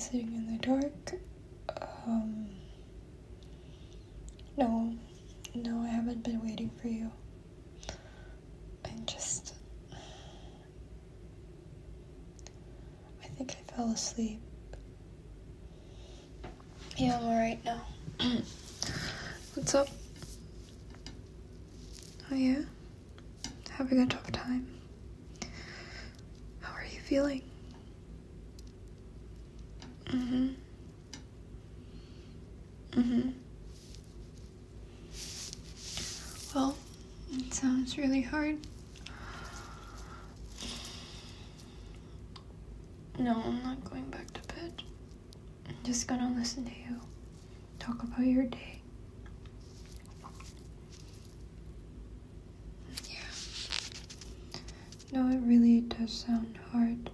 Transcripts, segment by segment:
sitting in the dark. No, I haven't been waiting for you. I think I fell asleep. Yeah, I'm alright now. What's up? Oh yeah? Having a tough time? How are you feeling? Well, it sounds really hard. No, I'm not going back to bed. I'm just gonna listen to you talk about your day. Yeah. No, it really does sound hard.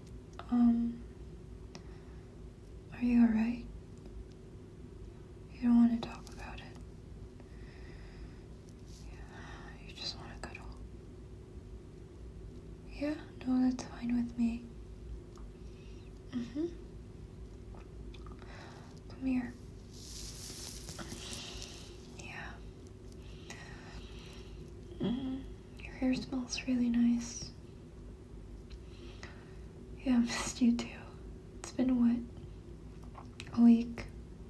Are you alright? You don't want to talk about it. Yeah, you just want to cuddle. Yeah, no, that's fine with me. Come here. Yeah. Your hair smells really nice. Yeah, I missed you too. It's been what? A week?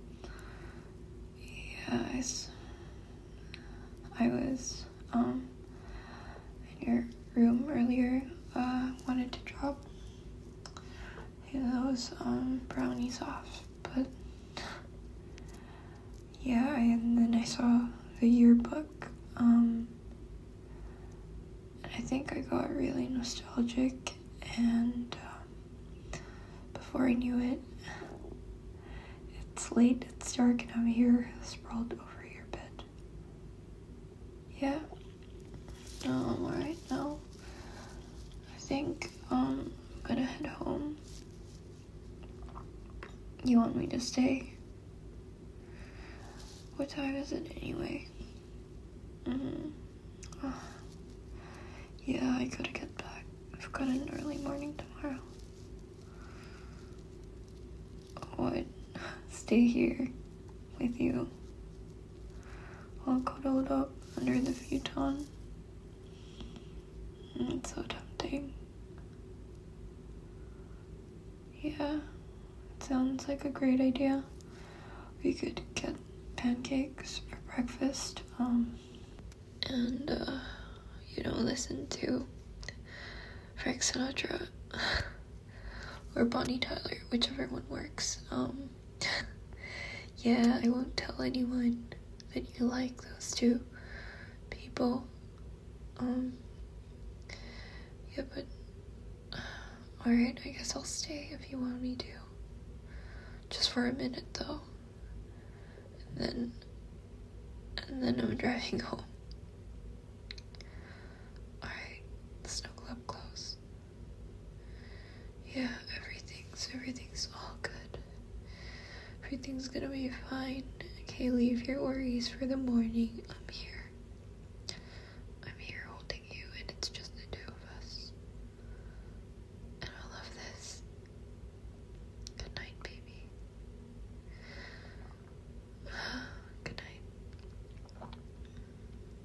Yeah, I was, in your room earlier, wanted to drop those, brownies off, but, yeah, and then I saw the yearbook, and I think I got really nostalgic, and, before I knew it, it's late, it's dark, and I'm here, sprawled over your bed. Yeah? No, I'm alright now. I think, I'm gonna head home. You want me to stay? What time is it anyway? Yeah, I gotta get back. I've got an early morning tomorrow. What? Stay here with you, all cuddled up under the futon. It's so tempting. Yeah, it sounds like a great idea. We could get pancakes for breakfast, and, listen to Frank Sinatra or Bonnie Tyler, whichever one works. Yeah, I won't tell anyone that you like those two people. Yeah, but alright, I guess I'll stay if you want me to. Just for a minute though. And then I'm driving home. Alright, snuggle up close. Yeah, everything's all good. Everything's gonna be fine. Okay, leave your worries for the morning.